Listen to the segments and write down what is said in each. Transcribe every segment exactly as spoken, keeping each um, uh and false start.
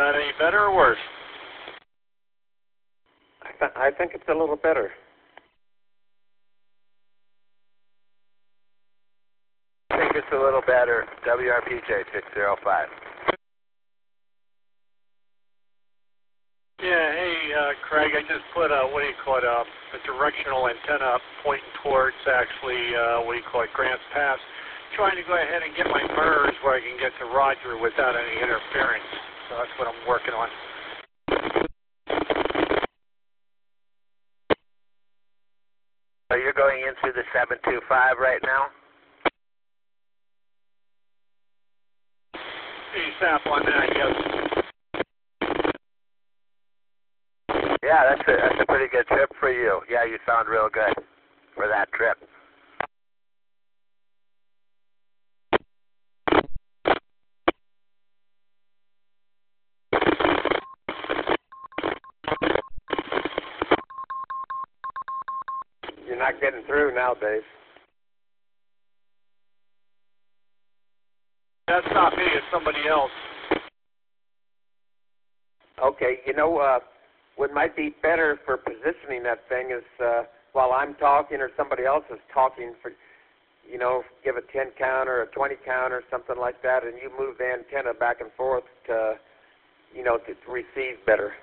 that any better or worse? I, th I think it's a little better. I think it's a little better. W R P J six zero five. Yeah, hey, uh, Craig, I just put a, what do you call it, a, a directional antenna pointing towards actually, uh, what do you call it, Grants Pass. Trying to go ahead and get my M E R S where I can get to Roger without any interference. So that's what I'm working on. So you're going in through the seven two five right now? A S A P on that, yes. Yeah, that's a, that's a pretty good trip for you. Yeah, you sound real good for that trip. You're not getting through now, Dave. That's not me, it's somebody else. Okay, you know, uh, what might be better for positioning that thing is uh, while I'm talking or somebody else is talking, for, you know, give a ten count or a twenty count or something like that, and you move the antenna back and forth to, you know, to, to receive better.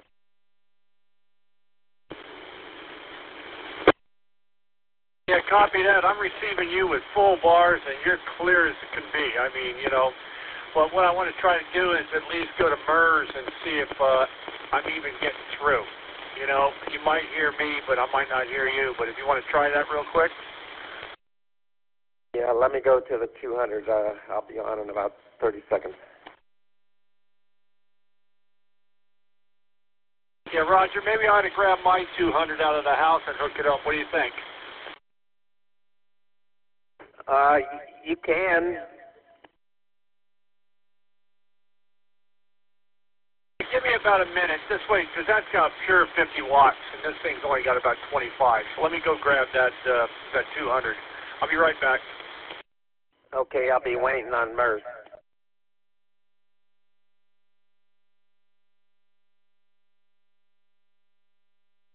Yeah, copy that. I'm receiving you with full bars, and you're clear as it can be. I mean, you know, but what I want to try to do is at least go to M E R S and see if uh, I'm even getting through. You know, you might hear me, but I might not hear you. But if you want to try that real quick. Yeah, let me go to the two hundred. Uh, I'll be on in about thirty seconds. Yeah, Roger, maybe I ought to grab my two hundred out of the house and hook it up. What do you think? Uh, you can. Give me about a minute. This way, because that's got pure fifty watts, and this thing's only got about twenty-five. So let me go grab that uh, that two hundred. I'll be right back. Okay, I'll be waiting on M E R S.